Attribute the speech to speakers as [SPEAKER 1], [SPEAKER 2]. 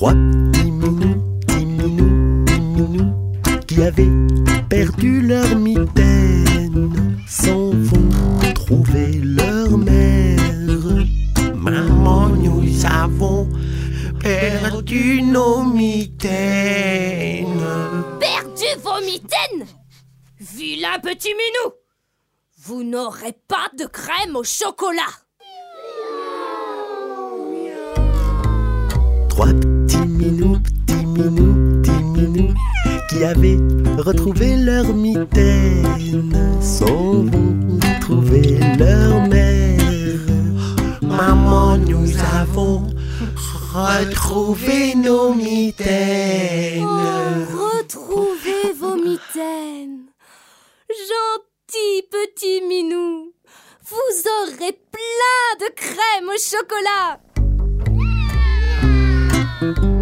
[SPEAKER 1] Trois petits minous qui avaient perdu leur mitaine s'en vont trouver leur mère. Maman, nous avons perdu nos mitaines.
[SPEAKER 2] Perdu vos mitaines? Vilain petit minou! Vous n'aurez pas de crème au chocolat.
[SPEAKER 1] Trois petits minous qui avaient retrouvé leur mitaine s'en vont trouver leur mère. Maman, nous avons retrouvé nos mitaines.
[SPEAKER 2] Oh, retrouvez vos mitaines. Gentil petit minou, vous aurez plein de crème au chocolat.